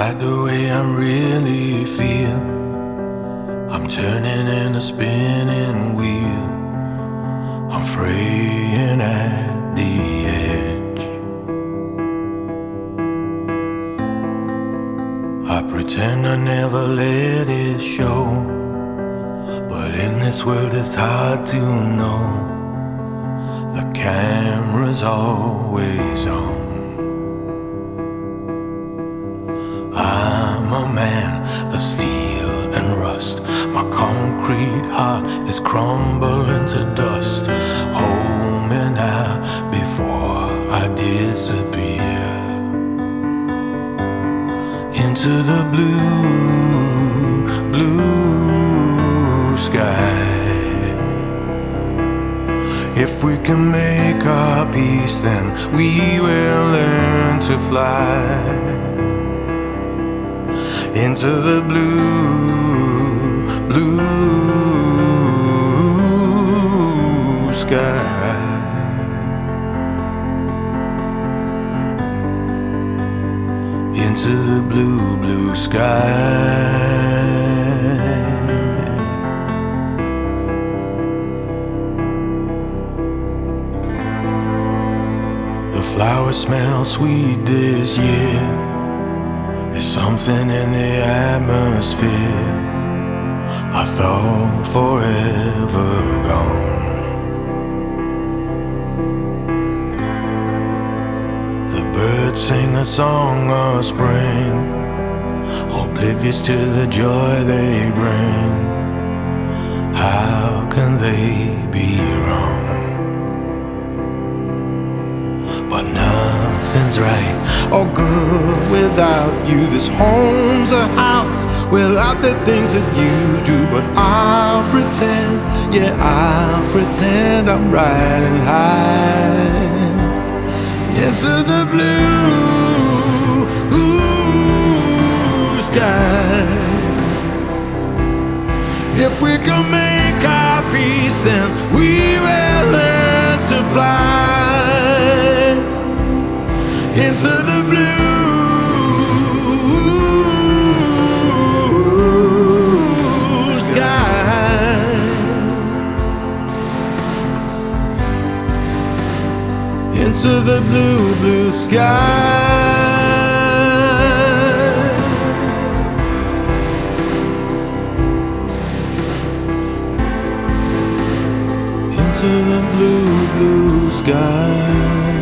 hide the way I really feel. I'm turning in a spinning wheel. I'm fraying at the edge. I pretend I never let it show, but in this world it's hard to know. The camera's always on. I'm a man of steel and rust. My concrete heart is crumbling to dust. Hold me now before I disappear into the blue, blue sky. If we can make our peace, then we will learn to fly into the blue, blue sky. Into the blue, blue sky. The flowers smell sweet this year. There's something in the atmosphere I thought forever gone. The birds sing a song of spring, oblivious to the joy they bring. How can they be wrong? But nothing's right or good without you. This home's a house without the things that you do. But I'll pretend, yeah, I'll pretend I'm riding high into the blue, blue sky. If we can make our peace, then we will learn to fly into the blue sky. Into the blue, blue sky. Into the blue, blue sky.